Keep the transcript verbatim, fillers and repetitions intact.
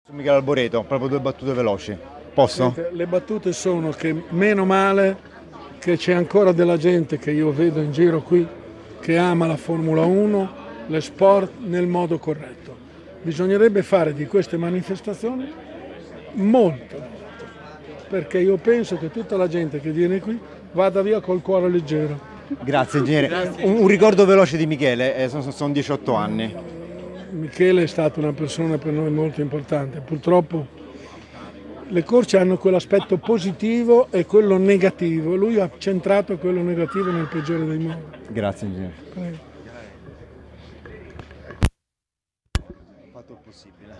Michele Alboreto, proprio due battute veloci. Posso? Sente, le battute sono che meno male che c'è ancora della gente che io vedo in giro qui che ama la Formula uno, le sport nel modo corretto. Bisognerebbe fare di queste manifestazioni molto, molto, perché io penso che tutta la gente che viene qui vada via col cuore leggero. Grazie ingegnere. Un, un ricordo veloce di Michele, eh, sono, sono diciotto anni. Michele è stata una persona per noi molto importante. Purtroppo le corse hanno quell'aspetto positivo e quello negativo. Lui ha centrato quello negativo nel peggiore dei modi. Grazie ingegnere. Prego.